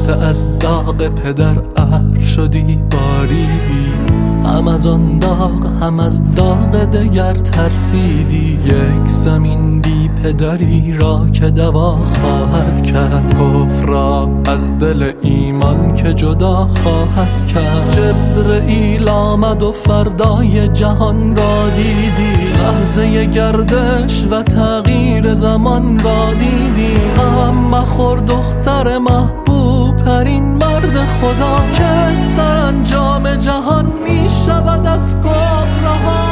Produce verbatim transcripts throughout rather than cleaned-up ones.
گرفته از داغ پدر ار شدی باریدی، هم از آن داغ هم از داغ دگر ترسیدی. یک زمین بی پدری را که دوا خواهد کرد، کفر را از دل ایمان که جدا خواهد کرد. جبرئیل آمد و فردای جهان را دیدی، لحظه گردش و تغییر زمان را دیدی. غم مخور دختر محبوب ترین مرد خدا، که سرانجام جهان می شود از کفر رها.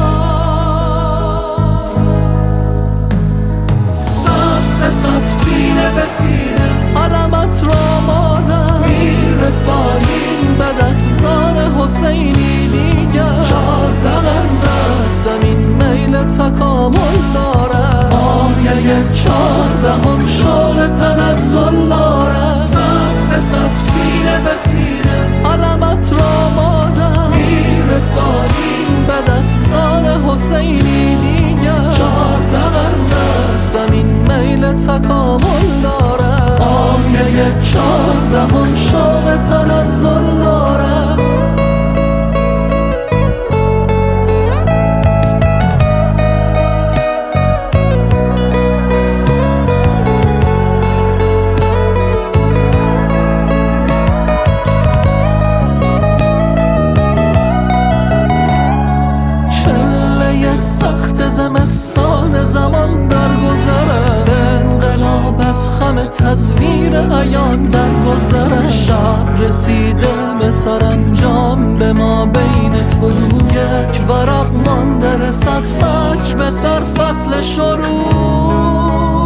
صف به صف سینه به سینه علمت را مادر، می رسانیم به دستان حسینی دیگر. چارده قرن از زمین میل تکامل دارد، آیه چهاردهم شوق تنزل دارد. صف به صف سینه به سینه علمت را مادر، می رسانیم به دستان حسینی دیگر. چارده قرن از زمین میل تکامل دارد، آیه چهاردهم شوق تنزل دارد. سخت زمستان زمان در گذره، انقلاب از خم تزویر عیان در گذره. شب رسیده به سرانجام به ما بین تو یک ورق مانده، رسد فجر به سر فصل شروع.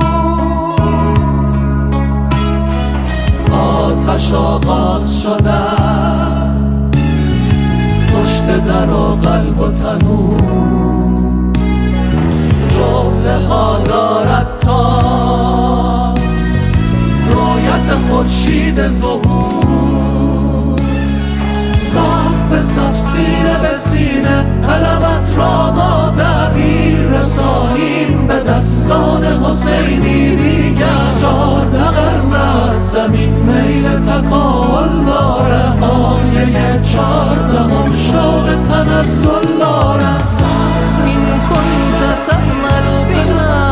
آتش آغاز شده پشت در و قلب و تنور، جمله ها دارد تا رویت خورشید ظهور. صف به صف سینه به سینه علمت را ما در رسانیم به دستان حسینی دیگر. چارده قرن از زمین میل تکامل داره، آیه چهاردهم شوق تنزل داره. این كنت تأمل بنا